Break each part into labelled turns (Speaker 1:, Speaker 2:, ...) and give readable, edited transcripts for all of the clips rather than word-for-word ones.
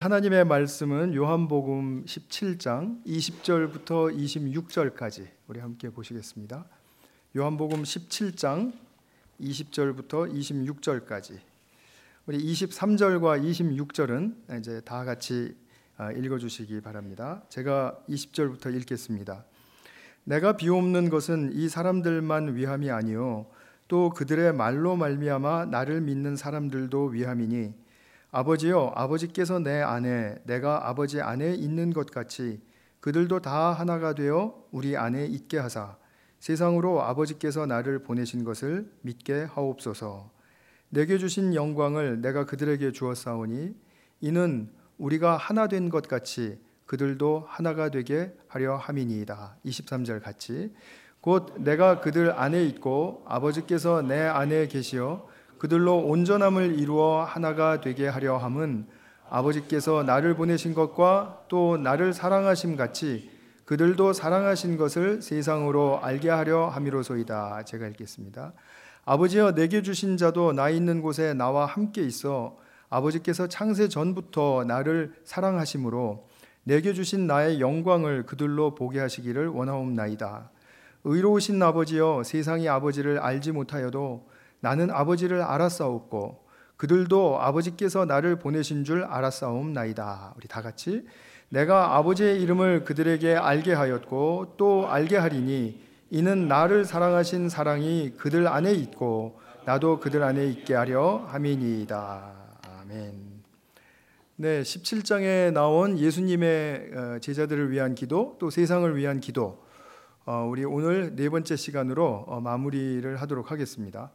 Speaker 1: 하나님의 말씀은 요한복음 17장 20절부터 26절까지 우리 함께 보시겠습니다. 요한복음 17장 20절부터 26절까지 우리 23절과 26절은 이제 다 같이 읽어주시기 바랍니다. 제가 20절부터 읽겠습니다. 내가 비옵는 것은 이 사람들만 위함이 아니요 또 그들의 말로 말미암아 나를 믿는 사람들도 위함이니 아버지여, 아버지께서 내 안에 내가 아버지 안에 있는 것 같이 그들도 다 하나가 되어 우리 안에 있게 하사 세상으로 아버지께서 나를 보내신 것을 믿게 하옵소서. 내게 주신 영광을 내가 그들에게 주었사오니 이는 우리가 하나 된 것 같이 그들도 하나가 되게 하려 함이니이다. 23절 같이 곧 내가 그들 안에 있고 아버지께서 내 안에 계시어 그들로 온전함을 이루어 하나가 되게 하려 함은 아버지께서 나를 보내신 것과 또 나를 사랑하심 같이 그들도 사랑하신 것을 세상으로 알게 하려 함이로소이다. 제가 읽겠습니다. 아버지여, 내게 주신 자도 나 있는 곳에 나와 함께 있어 아버지께서 창세 전부터 나를 사랑하심으로 내게 주신 나의 영광을 그들로 보게 하시기를 원하옵나이다. 의로우신 아버지여, 세상이 아버지를 알지 못하여도 나는 아버지를 알았사옵고 그들도 아버지께서 나를 보내신 줄 알았사옵나이다. 우리 다 같이 내가 아버지의 이름을 그들에게 알게 하였고 또 알게 하리니 이는 나를 사랑하신 사랑이 그들 안에 있고 나도 그들 안에 있게 하려 함이니이다. 아멘. 네, 17장에 나온 예수님의 제자들을 위한 기도, 또 세상을 위한 기도, 우리 오늘 네 번째 시간으로 마무리를 하도록 하겠습니다.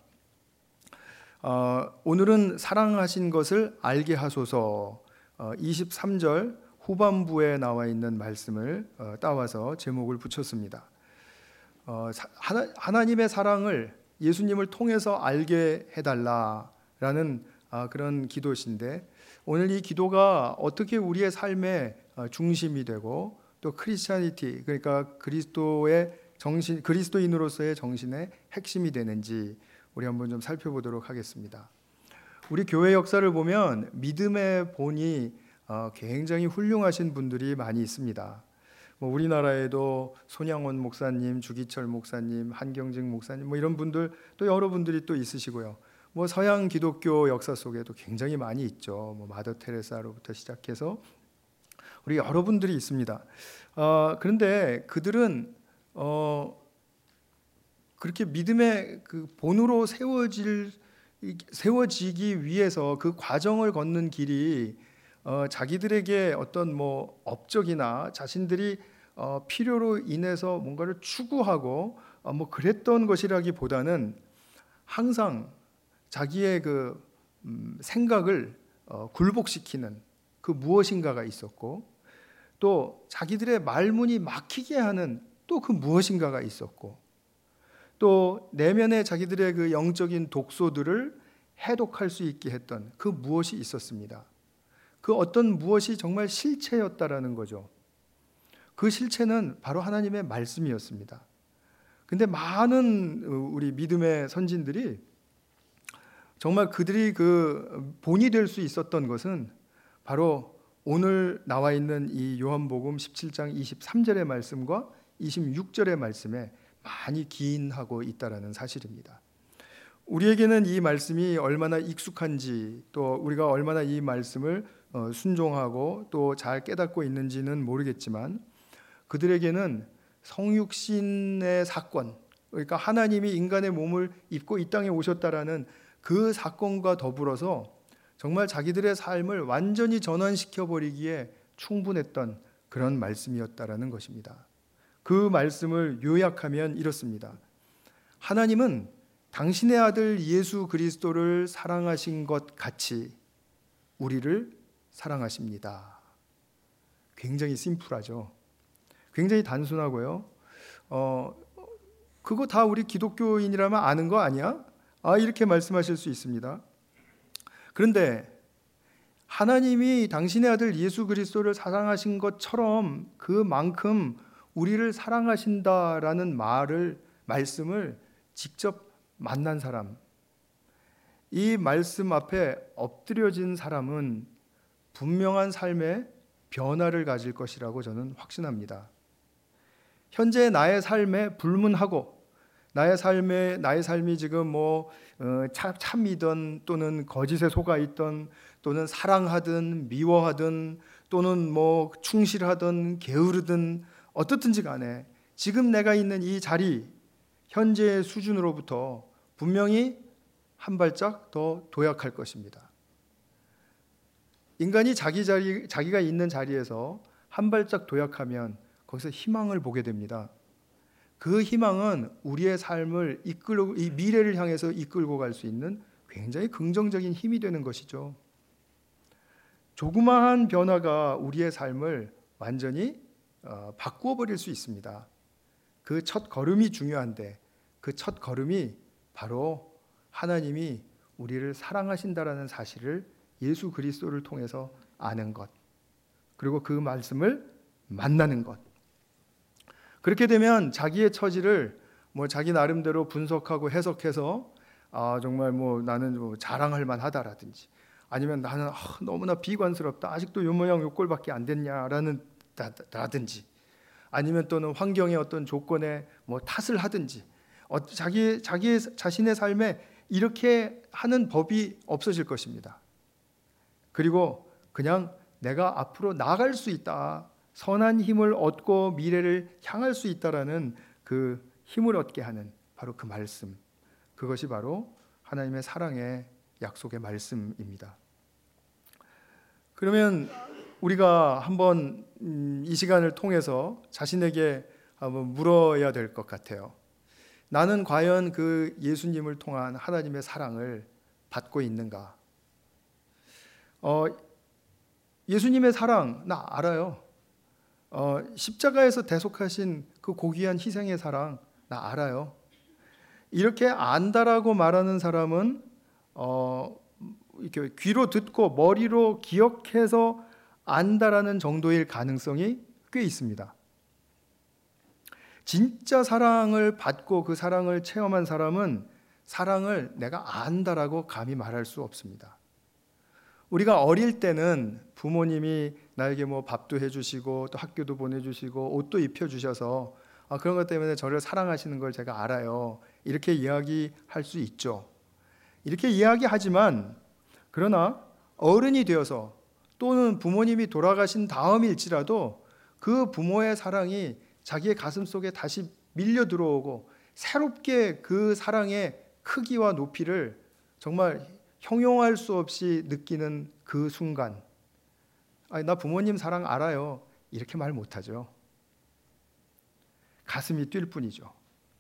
Speaker 1: 오늘은 사랑하신 것을 알게 하소서 23절 후반부에 나와 있는 말씀을 따와서 제목을 붙였습니다. 하나님의 사랑을 예수님을 통해서 알게 해달라라는 그런 기도신데, 오늘 이 기도가 어떻게 우리의 삶의 중심이 되고 또 크리스찬이티, 그러니까 그리스도의 정신, 그리스도인으로서의 정신의 핵심이 되는지 우리 한번 좀 살펴보도록 하겠습니다. 우리 교회 역사를 보면 믿음의 본이 굉장히 훌륭하신 분들이 많이 있습니다. 우리나라에도 손양원 목사님, 주기철 목사님, 한경직 목사님, 이런 분들 또 여러분들이 또 있으시고요. 서양 기독교 역사 속에도 굉장히 많이 있죠. 마더 테레사로부터 시작해서 우리 여러분들이 있습니다. 그런데 그들은 그렇게 믿음의 그 본으로 세워지기 위해서 그 과정을 걷는 길이 자기들에게 어떤 업적이나 자신들이 필요로 인해서 뭔가를 추구하고 그랬던 것이라기보다는 항상 자기의 그 생각을 굴복시키는 그 무엇인가가 있었고, 또 자기들의 말문이 막히게 하는 또 그 무엇인가가 있었고, 또 내면의 자기들의 그 영적인 독소들을 해독할 수 있게 했던 그 무엇이 있었습니다. 그 어떤 무엇이 정말 실체였다라는 거죠. 그 실체는 바로 하나님의 말씀이었습니다. 근데 많은 우리 믿음의 선진들이 정말 그들이 그 본이 될 수 있었던 것은 바로 오늘 나와 있는 이 요한복음 17장 23절의 말씀과 26절의 말씀에 많이 기인하고 있다는 사실입니다. 우리에게는 이 말씀이 얼마나 익숙한지, 또 우리가 얼마나 이 말씀을 순종하고 또 잘 깨닫고 있는지는 모르겠지만, 그들에게는 성육신의 사건, 그러니까 하나님이 인간의 몸을 입고 이 땅에 오셨다라는 그 사건과 더불어서 정말 자기들의 삶을 완전히 전환시켜버리기에 충분했던 그런 말씀이었다라는 것입니다. 그 말씀을 요약하면 이렇습니다. 하나님은 당신의 아들 예수 그리스도를 사랑하신 것 같이 우리를 사랑하십니다. 굉장히 심플하죠. 굉장히 단순하고요. 그거 다 우리 기독교인이라면 아는 거 아니야? 이렇게 말씀하실 수 있습니다. 그런데 하나님이 당신의 아들 예수 그리스도를 사랑하신 것처럼 그만큼 우리를 사랑하신다라는 말씀을 직접 만난 사람, 이 말씀 앞에 엎드려진 사람은 분명한 삶의 변화를 가질 것이라고 저는 확신합니다. 현재 나의 삶에 불문하고 나의 삶이 지금 참이든 또는 거짓에 속아 있던 또는 사랑하든 미워하든 또는 충실하든 게으르든 어떻든지 간에 지금 내가 있는 이 자리 현재의 수준으로부터 분명히 한 발짝 더 도약할 것입니다. 인간이 자기가 있는 자리에서 한 발짝 도약하면 거기서 희망을 보게 됩니다. 그 희망은 우리의 삶을 이끌고 이 미래를 향해서 이끌고 갈 수 있는 굉장히 긍정적인 힘이 되는 것이죠. 조그마한 변화가 우리의 삶을 완전히 바꾸어 버릴 수 있습니다. 그 첫 걸음이 중요한데 그 첫 걸음이 바로 하나님이 우리를 사랑하신다라는 사실을 예수 그리스도를 통해서 아는 것, 그리고 그 말씀을 만나는 것. 그렇게 되면 자기의 처지를 자기 나름대로 분석하고 해석해서 정말 나는 자랑할 만하다라든지 아니면 나는 너무나 비관스럽다, 아직도 요 모양 요 꼴밖에 안 됐냐라는 라든지 아니면 또는 환경의 어떤 조건에 탓을 하든지 자기 자신의 삶에 이렇게 하는 법이 없어질 것입니다. 그리고 그냥 내가 앞으로 나아갈 수 있다, 선한 힘을 얻고 미래를 향할 수 있다라는 그 힘을 얻게 하는 바로 그 말씀, 그것이 바로 하나님의 사랑의 약속의 말씀입니다. 그러면 우리가 한번 이 시간을 통해서 자신에게 한번 물어야 될 것 같아요. 나는 과연 그 예수님을 통한 하나님의 사랑을 받고 있는가? 예수님의 사랑 나 알아요. 십자가에서 대속하신 그 고귀한 희생의 사랑 나 알아요. 이렇게 안다라고 말하는 사람은 이렇게 귀로 듣고 머리로 기억해서 안다라는 정도일 가능성이 꽤 있습니다. 진짜 사랑을 받고 그 사랑을 체험한 사람은 사랑을 내가 안다라고 감히 말할 수 없습니다. 우리가 어릴 때는 부모님이 나에게 밥도 해주시고 또 학교도 보내주시고 옷도 입혀주셔서 그런 것 때문에 저를 사랑하시는 걸 제가 알아요, 이렇게 이야기할 수 있죠. 이렇게 이야기하지만 그러나 어른이 되어서 또는 부모님이 돌아가신 다음일지라도 그 부모의 사랑이 자기의 가슴 속에 다시 밀려 들어오고 새롭게 그 사랑의 크기와 높이를 정말 형용할 수 없이 느끼는 그 순간, 나 부모님 사랑 알아요, 이렇게 말 못하죠. 가슴이 뛸 뿐이죠.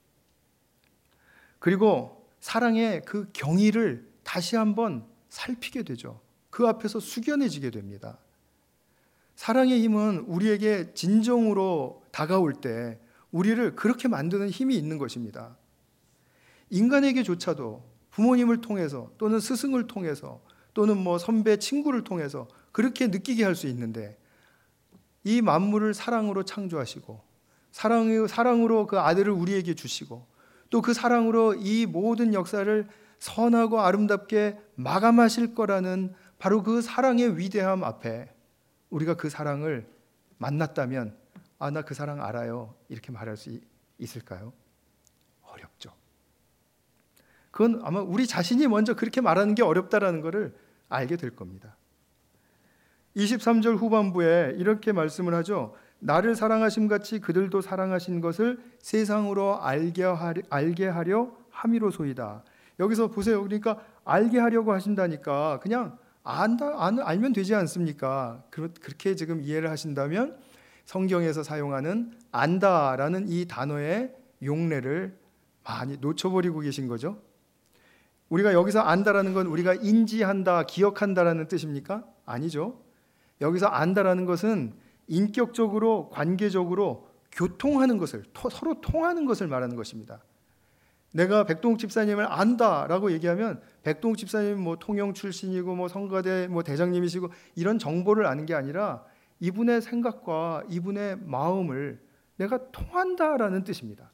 Speaker 1: 그리고 사랑의 그 경위를 다시 한번 살피게 되죠. 그 앞에서 숙연해지게 됩니다. 사랑의 힘은 우리에게 진정으로 다가올 때 우리를 그렇게 만드는 힘이 있는 것입니다. 인간에게조차도 부모님을 통해서 또는 스승을 통해서 또는 선배, 친구를 통해서 그렇게 느끼게 할 수 있는데, 이 만물을 사랑으로 창조하시고 사랑으로 그 아들을 우리에게 주시고 또 그 사랑으로 이 모든 역사를 선하고 아름답게 마감하실 거라는 바로 그 사랑의 위대함 앞에 우리가 그 사랑을 만났다면 나 그 사랑 알아요, 이렇게 말할 수 있을까요? 어렵죠. 그건 아마 우리 자신이 먼저 그렇게 말하는 게 어렵다라는 것을 알게 될 겁니다. 23절 후반부에 이렇게 말씀을 하죠. 나를 사랑하심 같이 그들도 사랑하신 것을 세상으로 알게 하려 함이로소이다. 여기서 보세요. 그러니까 알게 하려고 하신다니까 그냥 알면 되지 않습니까? 그렇게 지금 이해를 하신다면 성경에서 사용하는 안다라는 이 단어의 용례를 많이 놓쳐버리고 계신 거죠. 우리가 여기서 안다라는 건 우리가 인지한다, 기억한다라는 뜻입니까? 아니죠. 여기서 안다라는 것은 인격적으로, 관계적으로 교통하는 것을, 서로 통하는 것을 말하는 것입니다. 내가 백동욱 집사님을 안다라고 얘기하면 백동욱 집사님 통영 출신이고 성가대 대장님이시고 이런 정보를 아는 게 아니라 이분의 생각과 이분의 마음을 내가 통한다라는 뜻입니다.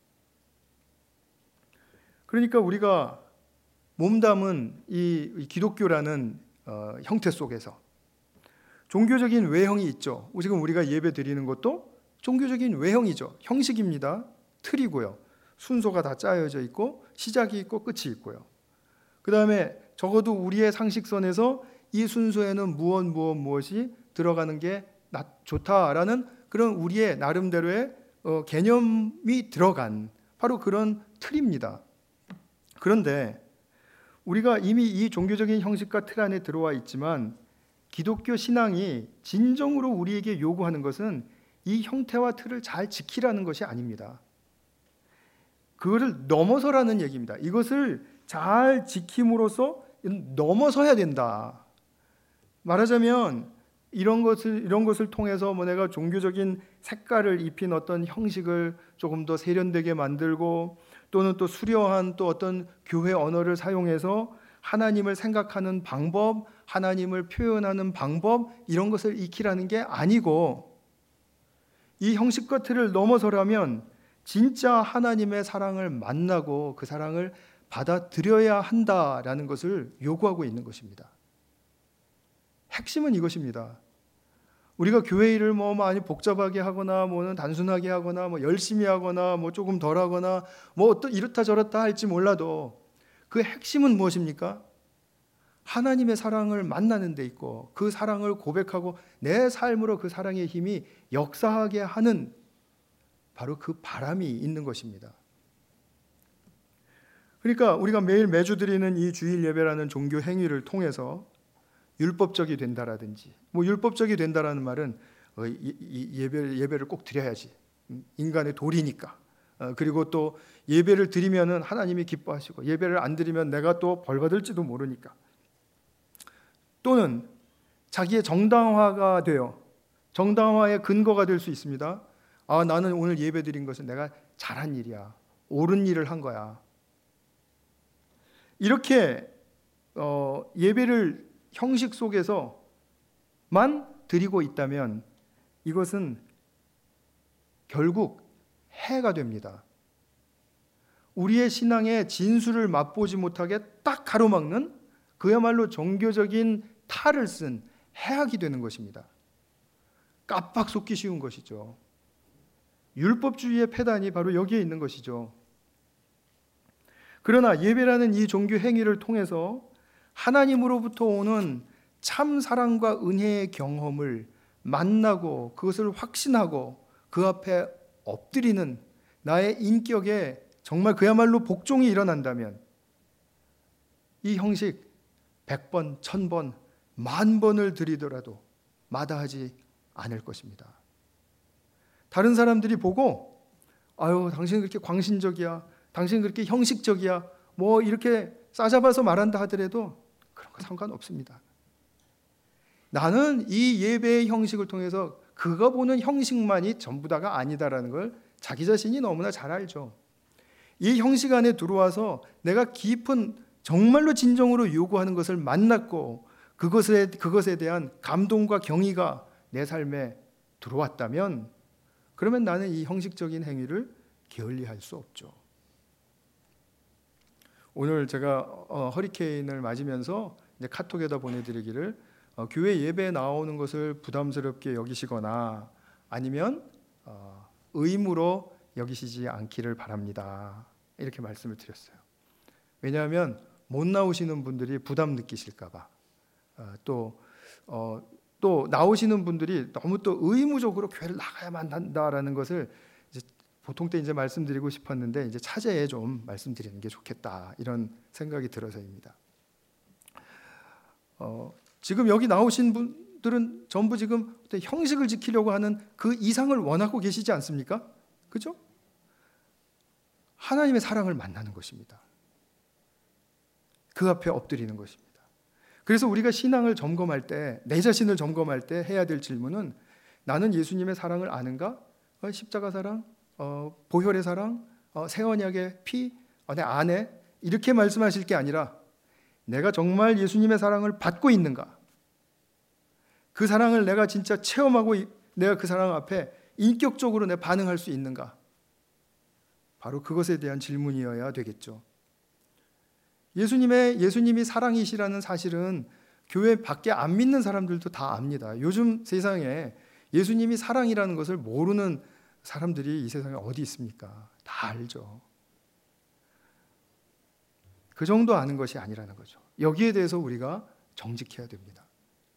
Speaker 1: 그러니까 우리가 몸담은 이 기독교라는 형태 속에서 종교적인 외형이 있죠. 지금 우리가 예배 드리는 것도 종교적인 외형이죠. 형식입니다. 틀이고요. 순서가 다 짜여져 있고 시작이 있고 끝이 있고요. 그 다음에 적어도 우리의 상식선에서 이 순서에는 무엇이 들어가는 게 좋다라는 그런 우리의 나름대로의 개념이 들어간 바로 그런 틀입니다. 그런데 우리가 이미 이 종교적인 형식과 틀 안에 들어와 있지만 기독교 신앙이 진정으로 우리에게 요구하는 것은 이 형태와 틀을 잘 지키라는 것이 아닙니다. 그거를 넘어서라는 얘기입니다. 이것을 잘 지킴으로써 넘어서야 된다. 말하자면 이런 것을 통해서 내가 종교적인 색깔을 입힌 어떤 형식을 조금 더 세련되게 만들고 또는 또 수려한 또 어떤 교회 언어를 사용해서 하나님을 생각하는 방법, 하나님을 표현하는 방법 이런 것을 익히라는 게 아니고 이 형식과 틀을 넘어서라면 진짜 하나님의 사랑을 만나고 그 사랑을 받아들여야 한다라는 것을 요구하고 있는 것입니다. 핵심은 이것입니다. 우리가 교회 일을 많이 복잡하게 하거나 단순하게 하거나 열심히 하거나 조금 덜 하거나 또 이렇다 저렇다 할지 몰라도 그 핵심은 무엇입니까? 하나님의 사랑을 만나는 데 있고 그 사랑을 고백하고 내 삶으로 그 사랑의 힘이 역사하게 하는 바로 그 바람이 있는 것입니다. 그러니까 우리가 매주 드리는 이 주일 예배라는 종교 행위를 통해서 율법적이 된다라든지 율법적이 된다라는 말은 예배를 꼭 드려야지 인간의 도리니까 그리고 또 예배를 드리면은 하나님이 기뻐하시고 예배를 안 드리면 내가 또 벌 받을지도 모르니까 또는 자기의 정당화가 되어 정당화의 근거가 될 수 있습니다. 나는 오늘 예배 드린 것은 내가 잘한 일이야, 옳은 일을 한 거야. 이렇게 예배를 형식 속에서만 드리고 있다면 이것은 결국 해가 됩니다. 우리의 신앙의 진수를 맛보지 못하게 딱 가로막는 그야말로 종교적인 탈을 쓴 해악이 되는 것입니다. 깜빡 속기 쉬운 것이죠. 율법주의의 폐단이 바로 여기에 있는 것이죠. 그러나 예배라는 이 종교 행위를 통해서 하나님으로부터 오는 참 사랑과 은혜의 경험을 만나고 그것을 확신하고 그 앞에 엎드리는 나의 인격에 정말 그야말로 복종이 일어난다면 이 형식 100번, 1000번, 10,000번을 드리더라도 마다하지 않을 것입니다. 다른 사람들이 보고 당신은 그렇게 광신적이야, 당신은 그렇게 형식적이야 이렇게 싸잡아서 말한다 하더라도 그런 거 상관없습니다. 나는 이 예배의 형식을 통해서 그가 보는 형식만이 전부 다가 아니다라는 걸 자기 자신이 너무나 잘 알죠. 이 형식 안에 들어와서 내가 깊은 정말로 진정으로 요구하는 것을 만났고 그것에 대한 감동과 경의가 내 삶에 들어왔다면 그러면 나는 이 형식적인 행위를 게을리할 수 없죠. 오늘 제가 허리케인을 맞으면서 이제 카톡에다 보내드리기를 교회 예배에 나오는 것을 부담스럽게 여기시거나 아니면 의무로 여기시지 않기를 바랍니다. 이렇게 말씀을 드렸어요. 왜냐하면 못 나오시는 분들이 부담 느끼실까 봐 또 나오시는 분들이 너무 또 의무적으로 교회를 나가야만 한다라는 것을 보통 때 이제 말씀드리고 싶었는데 이제 차제에 좀 말씀드리는 게 좋겠다 이런 생각이 들어서입니다. 지금 여기 나오신 분들은 전부 지금 형식을 지키려고 하는 그 이상을 원하고 계시지 않습니까? 그죠? 하나님의 사랑을 만나는 것입니다. 그 앞에 엎드리는 것입니다. 그래서 우리가 신앙을 점검할 때, 내 자신을 점검할 때 해야 될 질문은 나는 예수님의 사랑을 아는가? 십자가 사랑, 보혈의 사랑, 새 언약의 피, 내 안에 이렇게 말씀하실 게 아니라 내가 정말 예수님의 사랑을 받고 있는가? 그 사랑을 내가 진짜 체험하고 내가 그 사랑 앞에 인격적으로 내 반응할 수 있는가? 바로 그것에 대한 질문이어야 되겠죠. 예수님이 사랑이시라는 사실은 교회 밖에 안 믿는 사람들도 다 압니다. 요즘 세상에 예수님이 사랑이라는 것을 모르는 사람들이 이 세상에 어디 있습니까? 다 알죠. 그 정도 아는 것이 아니라는 거죠. 여기에 대해서 우리가 정직해야 됩니다.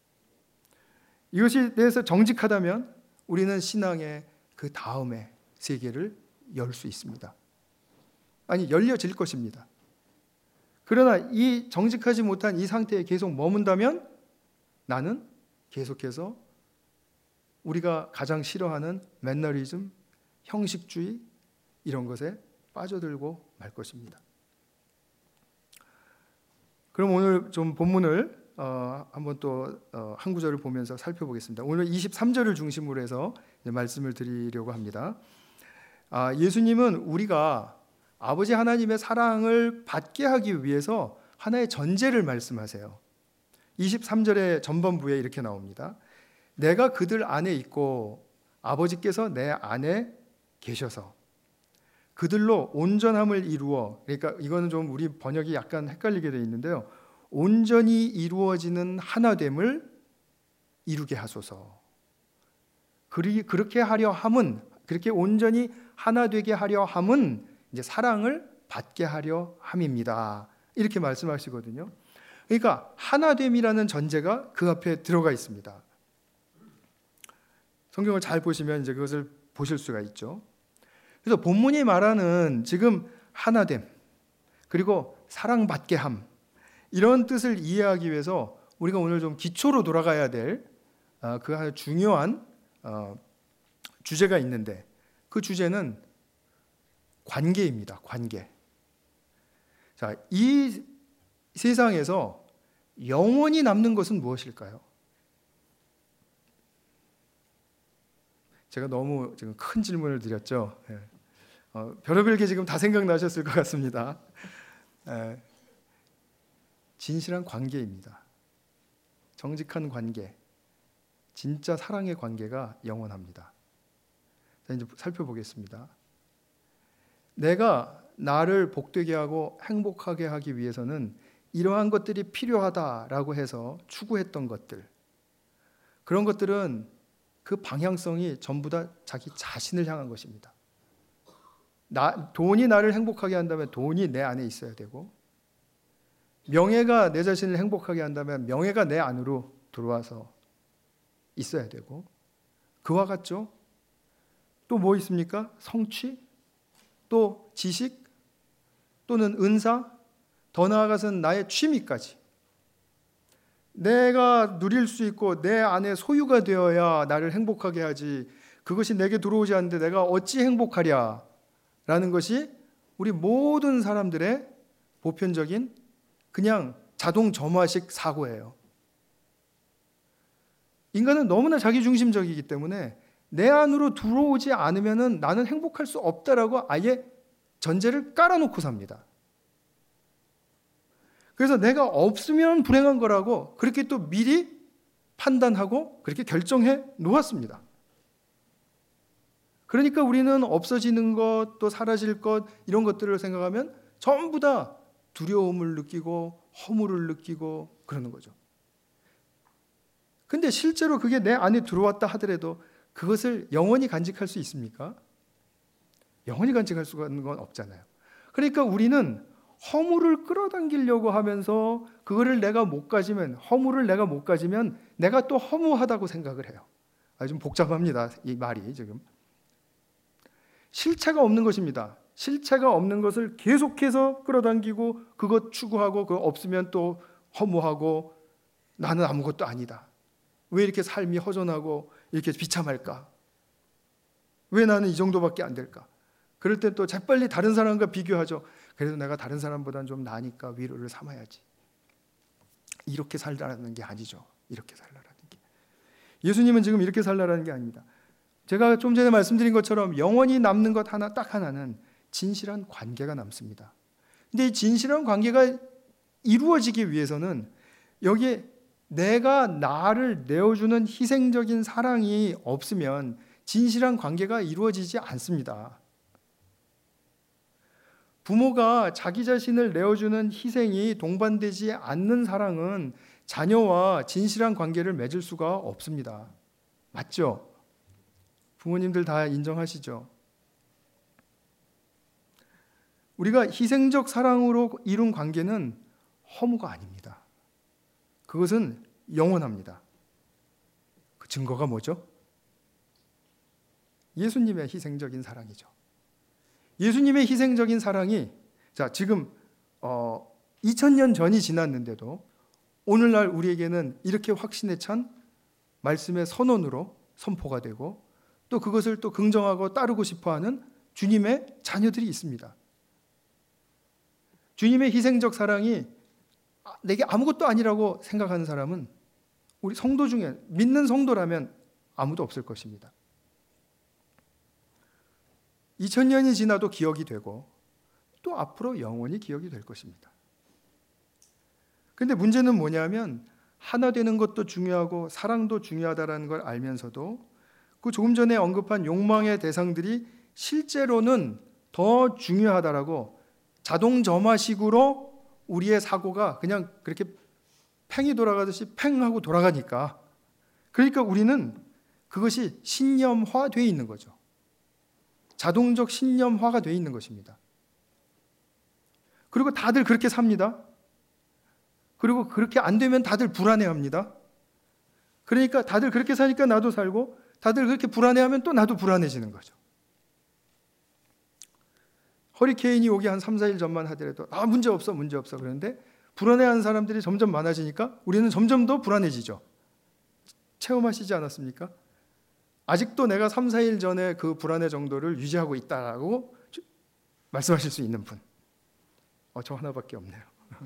Speaker 1: 이것에 대해서 정직하다면 우리는 신앙의 그 다음의 세계를 열 수 있습니다. 아니, 열려질 것입니다. 그러나 이 정직하지 못한 이 상태에 계속 머문다면 나는 계속해서 우리가 가장 싫어하는 매너리즘, 형식주의 이런 것에 빠져들고 말 것입니다. 그럼 오늘 좀 본문을 한번 또 한 구절을 보면서 살펴보겠습니다. 오늘 23절을 중심으로 해서 말씀을 드리려고 합니다. 예수님은 우리가 아버지 하나님의 사랑을 받게 하기 위해서 하나의 전제를 말씀하세요. 23절의 전반부에 이렇게 나옵니다. 내가 그들 안에 있고 아버지께서 내 안에 계셔서 그들로 온전함을 이루어, 그러니까 이거는 좀 우리 번역이 약간 헷갈리게 되어 있는데요. 온전히 이루어지는 하나됨을 이루게 하소서. 그렇게 하려 함은, 그렇게 온전히 하나 되게 하려 함은 이제 사랑을 받게 하려 함입니다. 이렇게 말씀하시거든요. 그러니까 하나됨이라는 전제가 그 앞에 들어가 있습니다. 성경을 잘 보시면 이제 그것을 보실 수가 있죠. 그래서 본문이 말하는 지금 하나됨, 그리고 사랑받게 함, 이런 뜻을 이해하기 위해서 우리가 오늘 좀 기초로 돌아가야 될 그 아주 중요한 주제가 있는데, 그 주제는 관계입니다. 관계. 자, 이 세상에서 영원히 남는 것은 무엇일까요? 제가 너무 지금 큰 질문을 드렸죠. 별의별 게 지금 다 생각나셨을 것 같습니다. 진실한 관계입니다. 정직한 관계, 진짜 사랑의 관계가 영원합니다. 자, 이제 살펴보겠습니다. 내가 나를 복되게 하고 행복하게 하기 위해서는 이러한 것들이 필요하다라고 해서 추구했던 것들, 그런 것들은 그 방향성이 전부 다 자기 자신을 향한 것입니다. 돈이 나를 행복하게 한다면 돈이 내 안에 있어야 되고, 명예가 내 자신을 행복하게 한다면 명예가 내 안으로 들어와서 있어야 되고, 그와 같죠? 또 뭐 있습니까? 성취, 또 지식, 또는 은사, 더 나아가서는 나의 취미까지 내가 누릴 수 있고 내 안에 소유가 되어야 나를 행복하게 하지, 그것이 내게 들어오지 않는데 내가 어찌 행복하랴 라는 것이 우리 모든 사람들의 보편적인 그냥 자동 점화식 사고예요. 인간은 너무나 자기중심적이기 때문에 내 안으로 들어오지 않으면 나는 행복할 수 없다라고 아예 전제를 깔아놓고 삽니다. 그래서 내가 없으면 불행한 거라고 그렇게 또 미리 판단하고 그렇게 결정해 놓았습니다. 그러니까 우리는 없어지는 것, 또 사라질 것, 이런 것들을 생각하면 전부 다 두려움을 느끼고 허물을 느끼고 그러는 거죠. 근데 실제로 그게 내 안에 들어왔다 하더라도 그것을 영원히 간직할 수 있습니까? 영원히 간직할 수가 있는 건 없잖아요. 그러니까 우리는 허물을 끌어당기려고 하면서 그거를 내가 못 가지면, 허물을 내가 못 가지면 내가 또 허무하다고 생각을 해요. 좀 복잡합니다, 이 말이 지금. 실체가 없는 것입니다. 실체가 없는 것을 계속해서 끌어당기고 그것 추구하고 그거 없으면 또 허무하고 나는 아무것도 아니다. 왜 이렇게 삶이 허전하고 이렇게 비참할까? 왜 나는 이 정도밖에 안 될까? 그럴 땐 또 재빨리 다른 사람과 비교하죠. 그래도 내가 다른 사람보다는 좀 나으니까 위로를 삼아야지. 이렇게 살라는 게 아니죠. 이렇게 살라는 게. 예수님은 지금 이렇게 살라는 게 아닙니다. 제가 좀 전에 말씀드린 것처럼 영원히 남는 것 하나, 딱 하나는 진실한 관계가 남습니다. 근데 이 진실한 관계가 이루어지기 위해서는 여기에 내가 나를 내어주는 희생적인 사랑이 없으면 진실한 관계가 이루어지지 않습니다. 부모가 자기 자신을 내어주는 희생이 동반되지 않는 사랑은 자녀와 진실한 관계를 맺을 수가 없습니다. 맞죠? 부모님들 다 인정하시죠? 우리가 희생적 사랑으로 이룬 관계는 허무가 아닙니다. 그것은 영원합니다. 그 증거가 뭐죠? 예수님의 희생적인 사랑이죠. 예수님의 희생적인 사랑이 지금 2000년 전이 지났는데도 오늘날 우리에게는 이렇게 확신에 찬 말씀의 선언으로 선포가 되고 또 그것을 또 긍정하고 따르고 싶어하는 주님의 자녀들이 있습니다. 주님의 희생적 사랑이 내게 아무것도 아니라고 생각하는 사람은 우리 성도 중에 믿는 성도라면 아무도 없을 것입니다. 2000년이 지나도 기억이 되고 또 앞으로 영원히 기억이 될 것입니다. 그런데 문제는 뭐냐면 하나 되는 것도 중요하고 사랑도 중요하다는 걸 알면서도 그 조금 전에 언급한 욕망의 대상들이 실제로는 더 중요하다라고 자동 점화식으로 우리의 사고가 그냥 그렇게 팽이 돌아가듯이 팽 하고 돌아가니까 그러니까 우리는 그것이 신념화되어 있는 거죠. 자동적 신념화가 되어 있는 것입니다. 그리고 다들 그렇게 삽니다. 그리고 그렇게 안 되면 다들 불안해합니다. 그러니까 다들 그렇게 사니까 나도 살고 다들 그렇게 불안해하면 또 나도 불안해지는 거죠. 허리케인이 오기 한 3, 4일 전만 하더라도 문제 없어 그런데 불안해하는 사람들이 점점 많아지니까 우리는 점점 더 불안해지죠. 체험하시지 않았습니까? 아직도 내가 3, 4일 전에 그 불안의 정도를 유지하고 있다라고 말씀하실 수 있는 분. 저 하나밖에 없네요.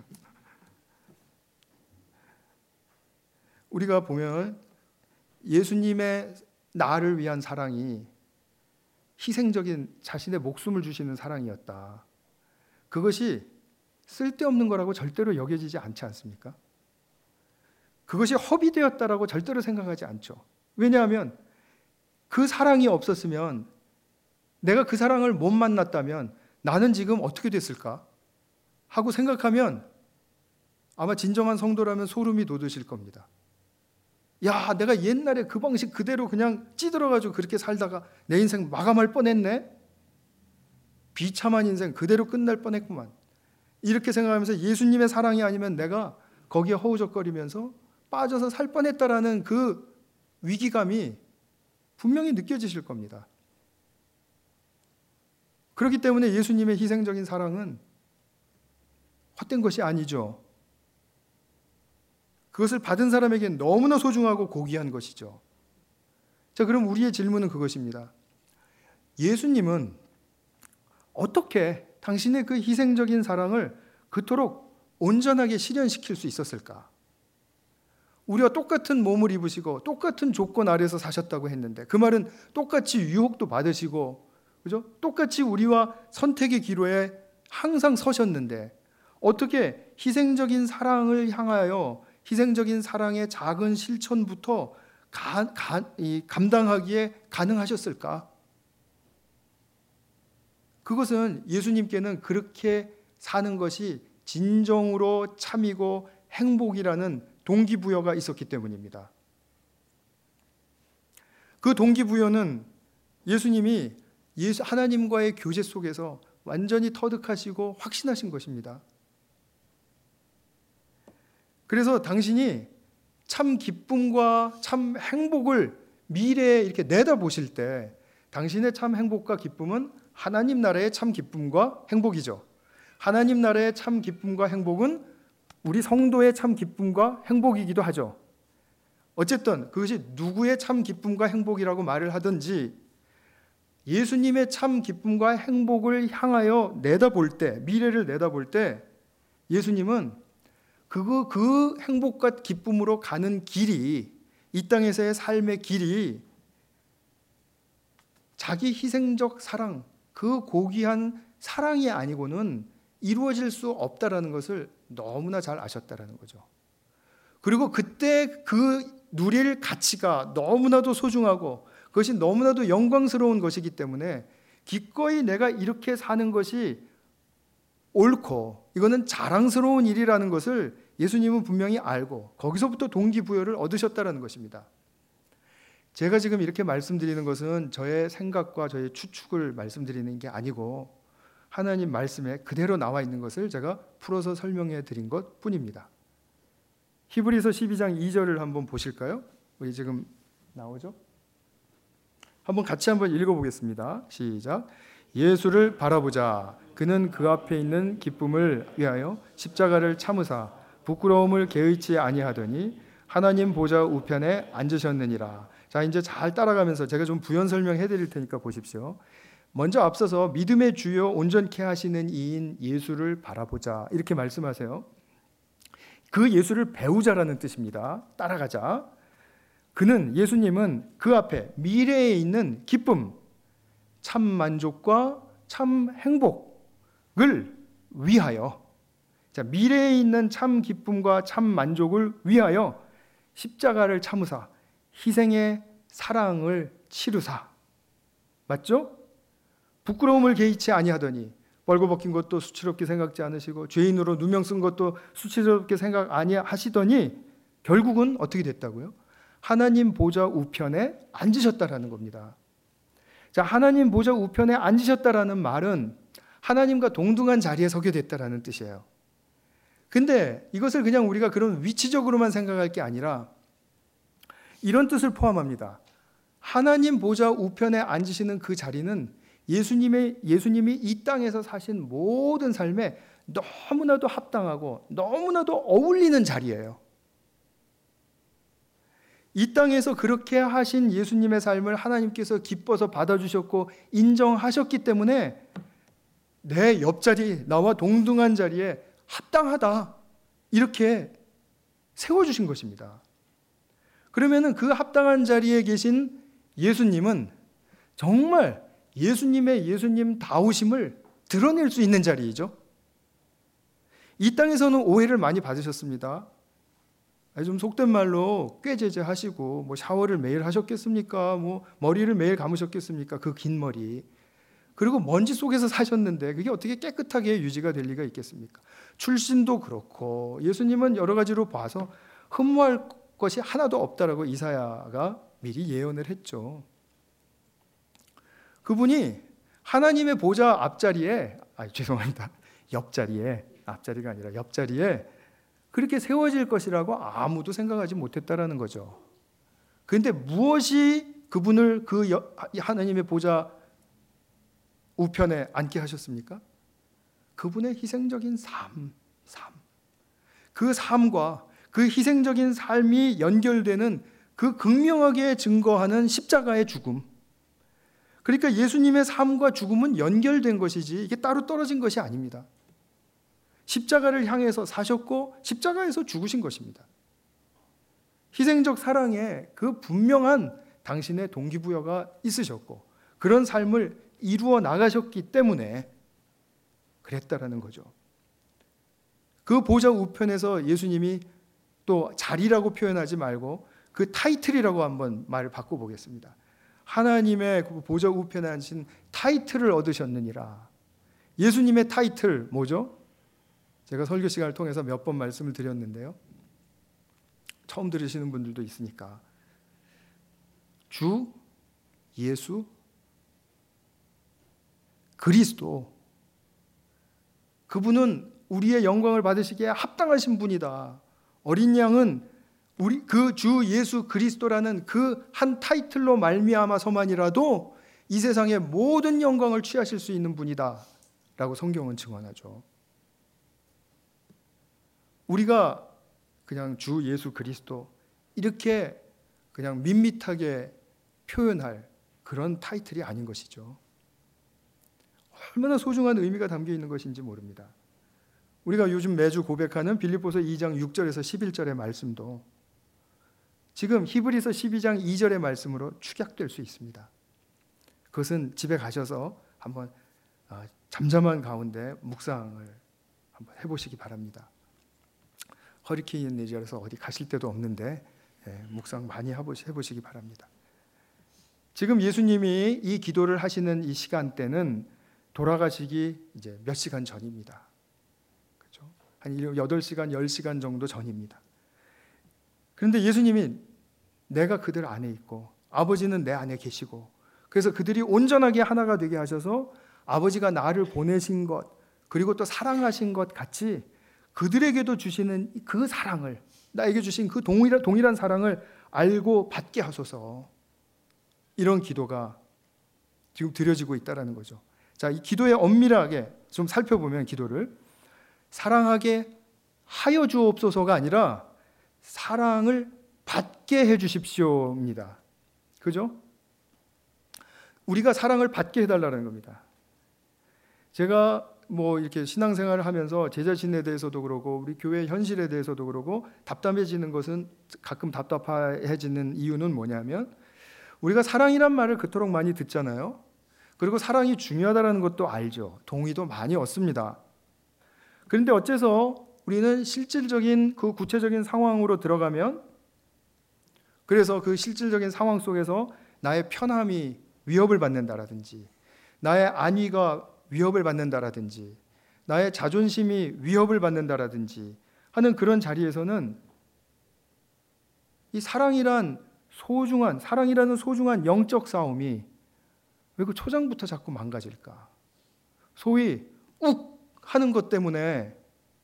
Speaker 1: 우리가 보면 예수님의 나를 위한 사랑이 희생적인 자신의 목숨을 주시는 사랑이었다. 그것이 쓸데없는 거라고 절대로 여겨지지 않지 않습니까? 그것이 허비되었다라고 절대로 생각하지 않죠. 왜냐하면 그 사랑이 없었으면 내가 그 사랑을 못 만났다면 나는 지금 어떻게 됐을까? 하고 생각하면 아마 진정한 성도라면 소름이 돋으실 겁니다. 야, 내가 옛날에 그 방식 그대로 그냥 찌들어가지고 그렇게 살다가 내 인생 마감할 뻔했네? 비참한 인생 그대로 끝날 뻔했구만. 이렇게 생각하면서 예수님의 사랑이 아니면 내가 거기에 허우적거리면서 빠져서 살 뻔했다라는 그 위기감이 분명히 느껴지실 겁니다. 그렇기 때문에 예수님의 희생적인 사랑은 헛된 것이 아니죠. 그것을 받은 사람에게는 너무나 소중하고 고귀한 것이죠. 자, 그럼 우리의 질문은 그것입니다. 예수님은 어떻게 당신의 그 희생적인 사랑을 그토록 온전하게 실현시킬 수 있었을까? 우리와 똑같은 몸을 입으시고 똑같은 조건 아래서 사셨다고 했는데 그 말은 똑같이 유혹도 받으시고 그죠? 똑같이 우리와 선택의 기로에 항상 서셨는데 어떻게 희생적인 사랑을 향하여 희생적인 사랑의 작은 실천부터 감당하기에 가능하셨을까? 그것은 예수님께는 그렇게 사는 것이 진정으로 참이고 행복이라는 동기부여가 있었기 때문입니다. 그 동기부여는 예수님이 하나님과의 교제 속에서 완전히 터득하시고 확신하신 것입니다. 그래서 당신이 참 기쁨과 참 행복을 미래에 이렇게 내다보실 때 당신의 참 행복과 기쁨은 하나님 나라의 참 기쁨과 행복이죠. 하나님 나라의 참 기쁨과 행복은 우리 성도의 참 기쁨과 행복이기도 하죠. 어쨌든 그것이 누구의 참 기쁨과 행복이라고 말을 하든지 예수님의 참 기쁨과 행복을 향하여 내다볼 때, 미래를 내다볼 때 예수님은 그 행복과 기쁨으로 가는 길이, 이 땅에서의 삶의 길이 자기 희생적 사랑, 그 고귀한 사랑이 아니고는 이루어질 수 없다라는 것을 너무나 잘 아셨다라는 거죠. 그리고 그때 그 누릴 가치가 너무나도 소중하고 그것이 너무나도 영광스러운 것이기 때문에 기꺼이 내가 이렇게 사는 것이 옳고 이거는 자랑스러운 일이라는 것을 예수님은 분명히 알고 거기서부터 동기부여를 얻으셨다는 것입니다. 제가 지금 이렇게 말씀드리는 것은 저의 생각과 저의 추측을 말씀드리는 게 아니고 하나님 말씀에 그대로 나와 있는 것을 제가 풀어서 설명해 드린 것 뿐입니다. 히브리서 12장 2절을 한번 보실까요? 우리 지금 나오죠? 한번 같이 한번 읽어보겠습니다. 시작. 예수를 바라보자. 그는 그 앞에 있는 기쁨을 위하여 십자가를 참으사 부끄러움을 개의치 아니하더니 하나님 보좌 우편에 앉으셨느니라. 자, 이제 잘 따라가면서 제가 좀 부연 설명해 드릴 테니까 보십시오. 먼저 앞서서 믿음의 주요 온전케 하시는 이인 예수를 바라보자 이렇게 말씀하세요. 그 예수를 배우자라는 뜻입니다. 따라가자. 그는, 예수님은 그 앞에 미래에 있는 기쁨, 참 만족과 참 행복을 위하여, 자, 미래에 있는 참 기쁨과 참 만족을 위하여 십자가를 참으사 희생의 사랑을 치르사. 맞죠? 부끄러움을 개의치 아니하더니, 벌거벗긴 것도 수치롭게 생각지 않으시고 죄인으로 누명 쓴 것도 수치스럽게 생각 아니하시더니 결국은 어떻게 됐다고요? 하나님 보좌 우편에 앉으셨다라는 겁니다. 자, 하나님 보좌 우편에 앉으셨다라는 말은 하나님과 동등한 자리에 서게 됐다라는 뜻이에요. 근데 이것을 그냥 우리가 그런 위치적으로만 생각할 게 아니라 이런 뜻을 포함합니다. 하나님 보좌 우편에 앉으시는 그 자리는 예수님이 이 땅에서 사신 모든 삶에 너무나도 합당하고 너무나도 어울리는 자리예요. 이 땅에서 그렇게 하신 예수님의 삶을 하나님께서 기뻐서 받아주셨고 인정하셨기 때문에 내 옆자리, 나와 동등한 자리에 합당하다 이렇게 세워주신 것입니다. 그러면은 그 합당한 자리에 계신 예수님은 정말 예수님의 예수님다우심을 드러낼 수 있는 자리이죠. 이 땅에서는 오해를 많이 받으셨습니다. 좀 속된 말로 꾀제제하시고 뭐 샤워를 매일 하셨겠습니까? 뭐 머리를 매일 감으셨겠습니까? 그 긴 머리. 그리고 먼지 속에서 사셨는데 그게 어떻게 깨끗하게 유지가 될 리가 있겠습니까? 출신도 그렇고 예수님은 여러 가지로 봐서 흠모할 것이 하나도 없다라고 이사야가 미리 예언을 했죠. 그분이 하나님의 보좌 앞자리에, 죄송합니다. 옆자리에, 앞자리가 아니라 옆자리에 그렇게 세워질 것이라고 아무도 생각하지 못했다라는 거죠. 그런데 무엇이 그분을 하나님의 보좌 우편에 앉게 하셨습니까? 그분의 희생적인 삶. 그 삶과 그 희생적인 삶이 연결되는 그 극명하게 증거하는 십자가의 죽음. 그러니까 예수님의 삶과 죽음은 연결된 것이지 이게 따로 떨어진 것이 아닙니다. 십자가를 향해서 사셨고 십자가에서 죽으신 것입니다. 희생적 사랑에 그 분명한 당신의 동기부여가 있으셨고 그런 삶을 이루어 나가셨기 때문에 그랬다라는 거죠. 그 보좌 우편에서 예수님이 또 자리라고 표현하지 말고 그 타이틀이라고 한번 말을 바꿔보겠습니다. 하나님의 그 보좌 우편에 앉으신 타이틀을 얻으셨느니라. 예수님의 타이틀 뭐죠? 제가 설교 시간을 통해서 몇 번 말씀을 드렸는데요. 처음 들으시는 분들도 있으니까. 주, 예수, 그리스도. 그분은 우리의 영광을 받으시기에 합당하신 분이다. 어린 양은 우리 그 주 예수 그리스도라는 그 한 타이틀로 말미암아서만이라도 이 세상의 모든 영광을 취하실 수 있는 분이다라고 성경은 증언하죠. 우리가 그냥 주 예수 그리스도 이렇게 그냥 밋밋하게 표현할 그런 타이틀이 아닌 것이죠. 얼마나 소중한 의미가 담겨 있는 것인지 모릅니다. 우리가 요즘 매주 고백하는 빌립보서 2장 6절에서 11절의 말씀도 지금 히브리서 12장 2절의 말씀으로 축약될 수 있습니다. 그것은 집에 가셔서 한번 잠잠한 가운데 묵상을 한번 해보시기 바랍니다. 허리케인 내지라서 어디 가실 데도 없는데 묵상 많이 해보시기 바랍니다. 지금 예수님이 이 기도를 하시는 이 시간대는 돌아가시기 이제 몇 시간 전입니다. 그렇죠? 한 8시간, 10시간 정도 전입니다. 그런데 예수님이 내가 그들 안에 있고 아버지는 내 안에 계시고 그래서 그들이 온전하게 하나가 되게 하셔서 아버지가 나를 보내신 것 그리고 또 사랑하신 것 같이 그들에게도 주시는 그 사랑을 나에게 주신 그 동일한 사랑을 알고 받게 하소서. 이런 기도가 지금 드려지고 있다는 거죠. 자, 이 기도에 엄밀하게 좀 살펴보면 기도를 사랑하게 하여 주옵소서가 아니라 사랑을 받게 해 주십시오입니다. 그죠? 우리가 사랑을 받게 해달라는 겁니다. 제가 이렇게 신앙생활을 하면서 제 자신에 대해서도 그러고 우리 교회 현실에 대해서도 그러고 답답해지는 것은 가끔 답답해지는 이유는 뭐냐면 우리가 사랑이란 말을 그토록 많이 듣잖아요. 그리고 사랑이 중요하다는 것도 알죠. 동의도 많이 얻습니다. 그런데 어째서 우리는 실질적인 그 구체적인 상황으로 들어가면 그래서 그 실질적인 상황 속에서 나의 편함이 위협을 받는다라든지 나의 안위가 위협을 받는다라든지 나의 자존심이 위협을 받는다라든지 하는 그런 자리에서는 이 사랑이라는 소중한 영적 싸움이 왜 그 초장부터 자꾸 망가질까? 소위 욱 하는 것 때문에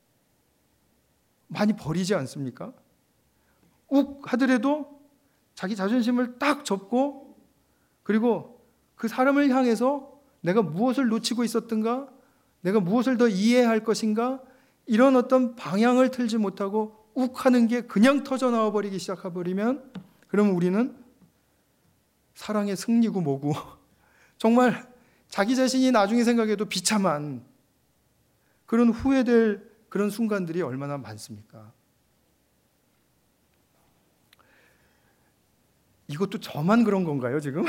Speaker 1: 많이 버리지 않습니까? 욱 하더라도 자기 자존심을 딱 접고 그리고 그 사람을 향해서 내가 무엇을 놓치고 있었던가? 내가 무엇을 더 이해해야 할 것인가? 이런 어떤 방향을 틀지 못하고 욱 하는 게 그냥 터져나와 버리기 시작해버리면 그러면 우리는 사랑의 승리고 뭐고 정말 자기 자신이 나중에 생각해도 비참한 그런 후회될 그런 순간들이 얼마나 많습니까? 이것도 저만 그런 건가요, 지금?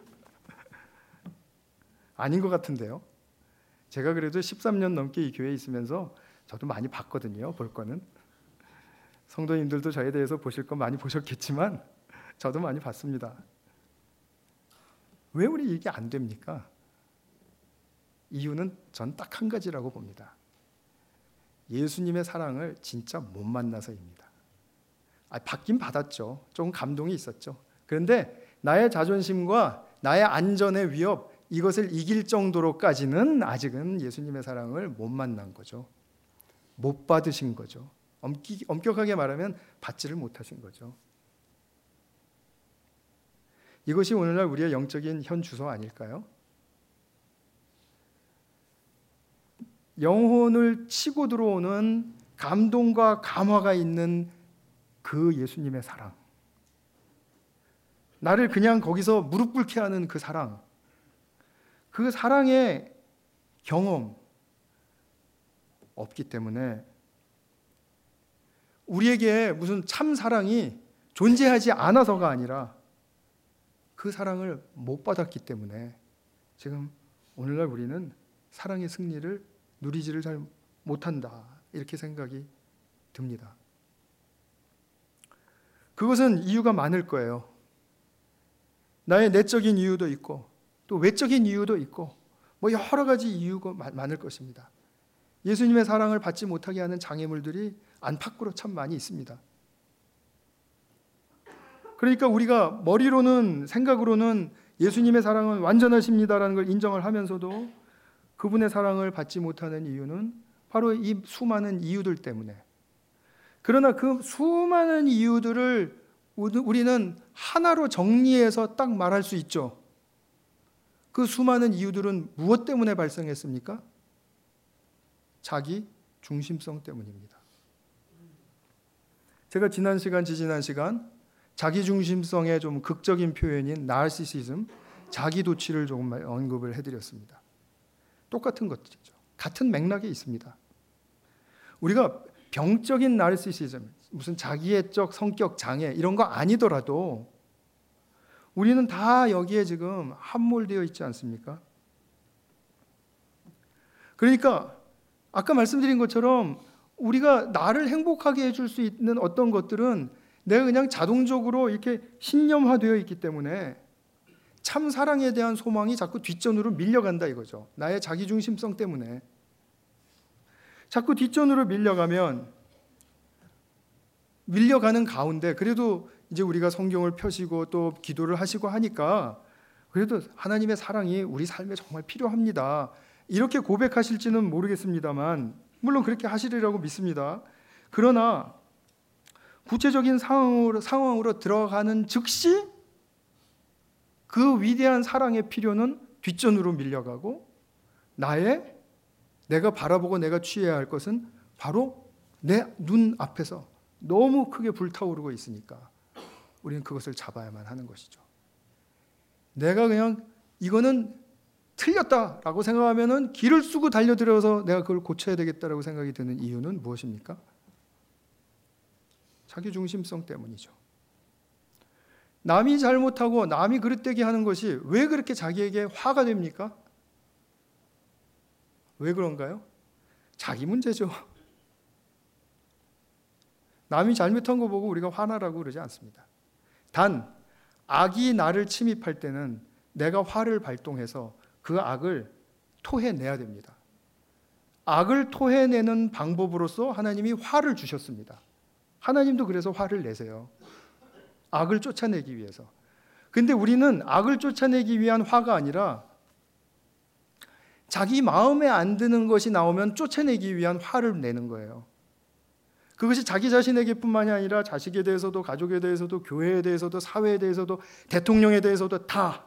Speaker 1: 아닌 것 같은데요. 제가 그래도 13년 넘게 이 교회에 있으면서 저도 많이 봤거든요, 볼 거는. 성도님들도 저에 대해서 보실 거 많이 보셨겠지만 저도 많이 봤습니다. 왜 우리 이게 안 됩니까? 이유는 전 딱 한 가지라고 봅니다. 예수님의 사랑을 진짜 못 만나서입니다. 받긴 받았죠. 조금 감동이 있었죠. 그런데 나의 자존심과 나의 안전의 위협 이것을 이길 정도로까지는 아직은 예수님의 사랑을 못 만난 거죠. 못 받으신 거죠. 엄격하게 말하면 받지를 못하신 거죠. 이것이 오늘날 우리의 영적인 현 주소 아닐까요? 영혼을 치고 들어오는 감동과 감화가 있는 그 예수님의 사랑, 나를 그냥 거기서 무릎 꿇게 하는 그 사랑, 그 사랑의 경험 없기 때문에 우리에게 무슨 참 사랑이 존재하지 않아서가 아니라 그 사랑을 못 받았기 때문에 지금 오늘날 우리는 사랑의 승리를 누리지를 잘 못한다 이렇게 생각이 듭니다. 그것은 이유가 많을 거예요. 나의 내적인 이유도 있고 또 외적인 이유도 있고 여러 가지 이유가 많을 것입니다. 예수님의 사랑을 받지 못하게 하는 장애물들이 안팎으로 참 많이 있습니다. 그러니까 우리가 머리로는 생각으로는 예수님의 사랑은 완전하십니다라는 걸 인정을 하면서도 그분의 사랑을 받지 못하는 이유는 바로 이 수많은 이유들 때문에. 그러나 그 수많은 이유들을 우리는 하나로 정리해서 딱 말할 수 있죠. 그 수많은 이유들은 무엇 때문에 발생했습니까? 자기 중심성 때문입니다. 제가 지지난 시간 자기 중심성의 좀 극적인 표현인 나르시시즘, 자기 도취를 조금 언급을 해드렸습니다. 똑같은 것이죠. 같은 맥락에 있습니다. 우리가 병적인 나르시시즘, 무슨 자기애적 성격 장애 이런 거 아니더라도 우리는 다 여기에 지금 함몰되어 있지 않습니까? 그러니까 아까 말씀드린 것처럼 우리가 나를 행복하게 해줄 수 있는 어떤 것들은 내가 그냥 자동적으로 이렇게 신념화되어 있기 때문에 참 사랑에 대한 소망이 자꾸 뒷전으로 밀려간다 이거죠. 나의 자기중심성 때문에. 자꾸 뒷전으로 밀려가는 가운데 그래도 이제 우리가 성경을 펴시고 또 기도를 하시고 하니까 그래도 하나님의 사랑이 우리 삶에 정말 필요합니다. 이렇게 고백하실지는 모르겠습니다만 물론 그렇게 하시리라고 믿습니다. 그러나 구체적인 상황으로 들어가는 즉시 그 위대한 사랑의 필요는 뒷전으로 밀려가고 내가 바라보고 내가 취해야 할 것은 바로 내 눈 앞에서 너무 크게 불타오르고 있으니까 우리는 그것을 잡아야만 하는 것이죠. 내가 그냥 이거는 틀렸다라고 생각하면은 길을 쓰고 달려들어서 내가 그걸 고쳐야 되겠다라고 생각이 드는 이유는 무엇입니까? 자기중심성 때문이죠. 남이 잘못하고 남이 그릇되게 하는 것이 왜 그렇게 자기에게 화가 됩니까? 왜 그런가요? 자기 문제죠. 남이 잘못한 거 보고 우리가 화나라고 그러지 않습니다. 단 악이 나를 침입할 때는 내가 화를 발동해서 그 악을 토해내야 됩니다. 악을 토해내는 방법으로서 하나님이 화를 주셨습니다. 하나님도 그래서 화를 내세요. 악을 쫓아내기 위해서. 근데 우리는 악을 쫓아내기 위한 화가 아니라 자기 마음에 안 드는 것이 나오면 쫓아내기 위한 화를 내는 거예요. 그것이 자기 자신에게뿐만이 아니라 자식에 대해서도 가족에 대해서도 교회에 대해서도 사회에 대해서도 대통령에 대해서도 다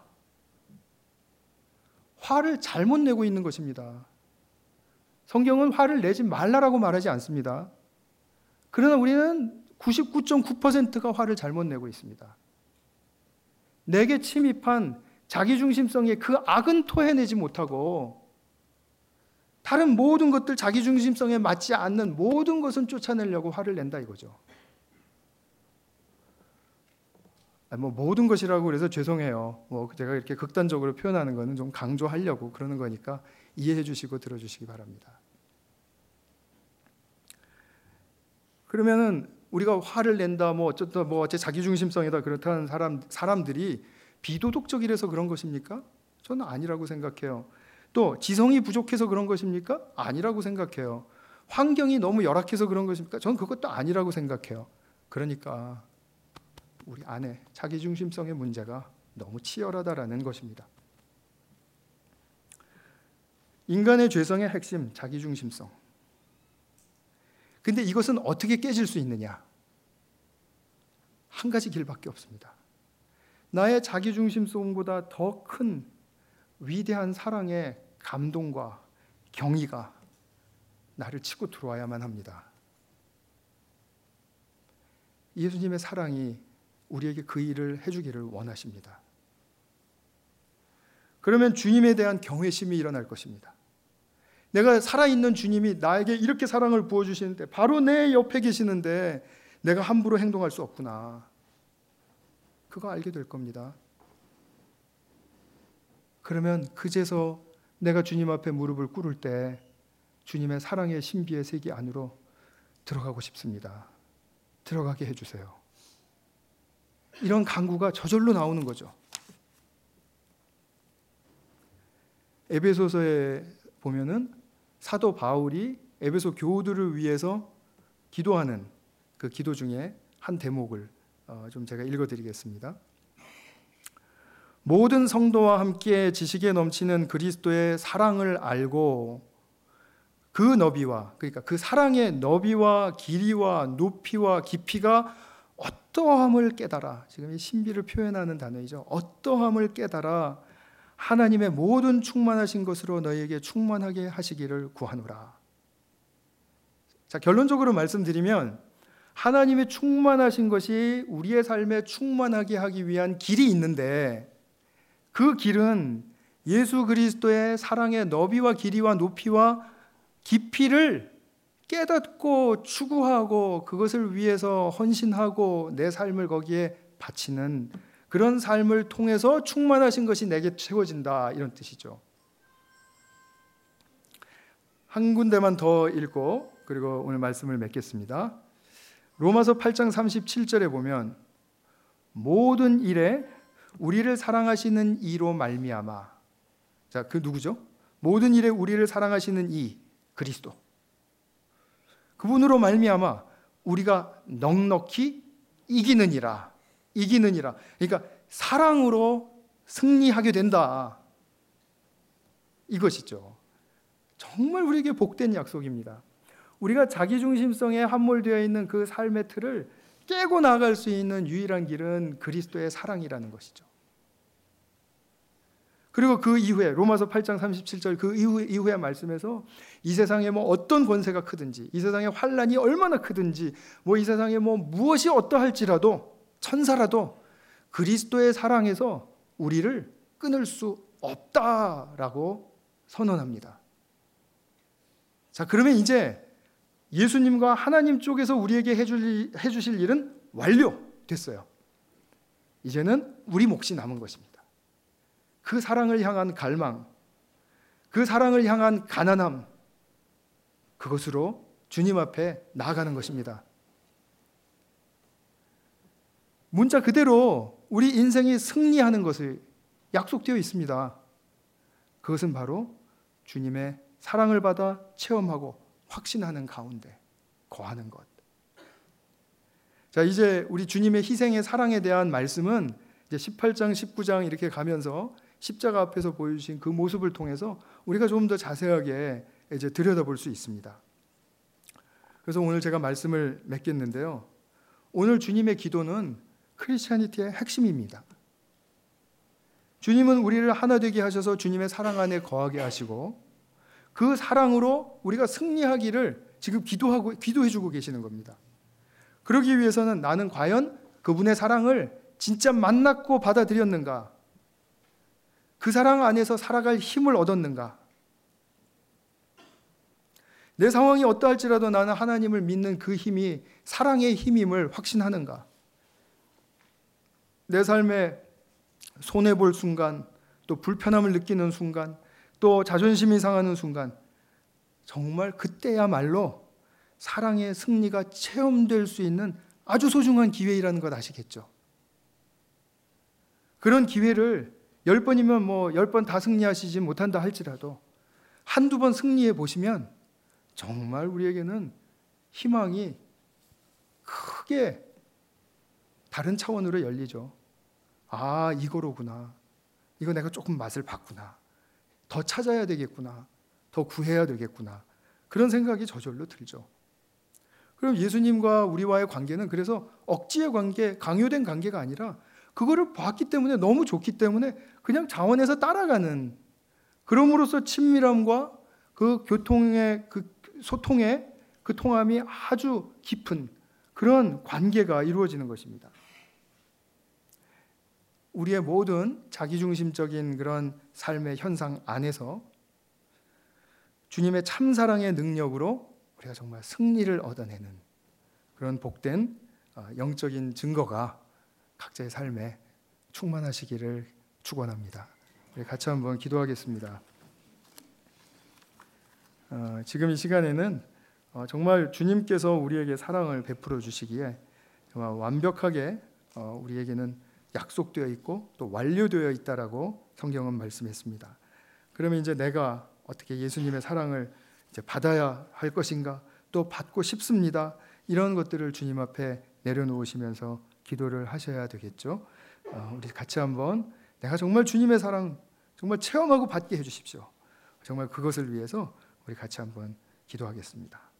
Speaker 1: 화를 잘못 내고 있는 것입니다. 성경은 화를 내지 말라라고 말하지 않습니다. 그러나 우리는 99.9%가 화를 잘못 내고 있습니다. 내게 침입한 자기중심성의 그 악은 토해내지 못하고 다른 모든 것들 자기중심성에 맞지 않는 모든 것은 쫓아내려고 화를 낸다 이거죠. 모든 것이라고 그래서 죄송해요. 제가 이렇게 극단적으로 표현하는 거는 좀 강조하려고 그러는 거니까 이해해 주시고 들어주시기 바랍니다. 그러면은 우리가 화를 낸다, 어째 자기중심성이다 그렇다는 사람들이 비도덕적이라서 그런 것입니까? 저는 아니라고 생각해요. 또 지성이 부족해서 그런 것입니까? 아니라고 생각해요. 환경이 너무 열악해서 그런 것입니까? 저는 그것도 아니라고 생각해요. 그러니까 우리 안에 자기중심성의 문제가 너무 치열하다라는 것입니다. 인간의 죄성의 핵심, 자기중심성. 근데 이것은 어떻게 깨질 수 있느냐? 한 가지 길밖에 없습니다. 나의 자기중심성보다 더 큰 위대한 사랑의 감동과 경의가 나를 치고 들어와야만 합니다. 예수님의 사랑이 우리에게 그 일을 해주기를 원하십니다. 그러면 주님에 대한 경외심이 일어날 것입니다. 내가 살아있는 주님이 나에게 이렇게 사랑을 부어주시는데 바로 내 옆에 계시는데 내가 함부로 행동할 수 없구나. 그거 알게 될 겁니다. 그러면 그제서 내가 주님 앞에 무릎을 꿇을 때 주님의 사랑의 신비의 세계 안으로 들어가고 싶습니다. 들어가게 해주세요. 이런 간구가 저절로 나오는 거죠. 에베소서에 보면은 사도 바울이 에베소 교우들을 위해서 기도하는 그 기도 중에 한 대목을 좀 제가 읽어드리겠습니다. 모든 성도와 함께 지식에 넘치는 그리스도의 사랑을 알고 그 너비와, 그러니까 그 사랑의 너비와 길이와 높이와 깊이가 어떠함을 깨달아, 지금 이 신비를 표현하는 단어이죠. 어떠함을 깨달아 하나님의 모든 충만하신 것으로 너희에게 충만하게 하시기를 구하노라. 자, 결론적으로 말씀드리면 하나님의 충만하신 것이 우리의 삶에 충만하게 하기 위한 길이 있는데 그 길은 예수 그리스도의 사랑의 너비와 길이와 높이와 깊이를 깨닫고 추구하고 그것을 위해서 헌신하고 내 삶을 거기에 바치는 그런 삶을 통해서 충만하신 것이 내게 채워진다, 이런 뜻이죠. 한 군데만 더 읽고 그리고 오늘 말씀을 맺겠습니다. 로마서 8장 37절에 보면 모든 일에 우리를 사랑하시는 이로 말미암아. 자, 그 누구죠? 모든 일에 우리를 사랑하시는 이 그리스도. 그분으로 말미암아 우리가 넉넉히 이기느니라. 그러니까 사랑으로 승리하게 된다. 이것이죠. 정말 우리에게 복된 약속입니다. 우리가 자기중심성에 함몰되어 있는 그 삶의 틀을 깨고 나갈 수 있는 유일한 길은 그리스도의 사랑이라는 것이죠. 그리고 그 이후에 로마서 8장 37절 그 이후의 말씀에서 이 세상에 뭐 어떤 권세가 크든지, 이 세상에 환란이 얼마나 크든지, 뭐 이 세상에 뭐 무엇이 어떠할지라도, 천사라도 그리스도의 사랑에서 우리를 끊을 수 없다라고 선언합니다. 자, 그러면 이제 예수님과 하나님 쪽에서 우리에게 해주실 일은 완료됐어요. 이제는 우리 몫이 남은 것입니다. 그 사랑을 향한 갈망, 그 사랑을 향한 가난함, 그것으로 주님 앞에 나아가는 것입니다. 문자 그대로 우리 인생이 승리하는 것을 약속되어 있습니다. 그것은 바로 주님의 사랑을 받아 체험하고 확신하는 가운데 거하는 것. 자, 이제 우리 주님의 희생의 사랑에 대한 말씀은 이제 18장, 19장 이렇게 가면서 십자가 앞에서 보여주신 그 모습을 통해서 우리가 좀 더 자세하게 이제 들여다볼 수 있습니다. 그래서 오늘 제가 말씀을 맺겠는데요. 오늘 주님의 기도는 크리스찬리티의 핵심입니다. 주님은 우리를 하나 되게 하셔서 주님의 사랑 안에 거하게 하시고 그 사랑으로 우리가 승리하기를 지금 기도해주고 계시는 겁니다. 그러기 위해서는 나는 과연 그분의 사랑을 진짜 만났고 받아들였는가? 그 사랑 안에서 살아갈 힘을 얻었는가? 내 상황이 어떠할지라도 나는 하나님을 믿는 그 힘이 사랑의 힘임을 확신하는가? 내 삶에 손해볼 순간, 또 불편함을 느끼는 순간, 또 자존심이 상하는 순간, 정말 그때야말로 사랑의 승리가 체험될 수 있는 아주 소중한 기회라는 것 아시겠죠? 그런 기회를 10번이면 뭐 10번 다 승리하시지 못한다 할지라도 한두 번 승리해 보시면 정말 우리에게는 희망이 크게 다른 차원으로 열리죠. 아, 이거로구나. 이거 내가 조금 맛을 봤구나. 더 찾아야 되겠구나. 더 구해야 되겠구나. 그런 생각이 저절로 들죠. 그럼 예수님과 우리와의 관계는 그래서 억지의 관계, 강요된 관계가 아니라 그거를 봤기 때문에 너무 좋기 때문에 그냥 자원에서 따라가는, 그럼으로써 친밀함과 그 교통의 그 소통의 그 통함이 아주 깊은 그런 관계가 이루어지는 것입니다. 우리의 모든 자기중심적인 그런 삶의 현상 안에서 주님의 참사랑의 능력으로 우리가 정말 승리를 얻어내는 그런 복된 영적인 증거가 각자의 삶에 충만하시기를 축원합니다. 우리 같이 한번 기도하겠습니다. 지금 이 시간에는 정말 주님께서 우리에게 사랑을 베풀어 주시기에 정말 완벽하게 우리에게는 약속되어 있고 또 완료되어 있다라고 성경은 말씀했습니다. 그러면 이제 내가 어떻게 예수님의 사랑을 이제 받아야 할 것인가, 또 받고 싶습니다. 이런 것들을 주님 앞에 내려놓으시면서 기도를 하셔야 되겠죠. 우리 같이 한번 내가 정말 주님의 사랑 정말 체험하고 받게 해주십시오. 정말 그것을 위해서 우리 같이 한번 기도하겠습니다.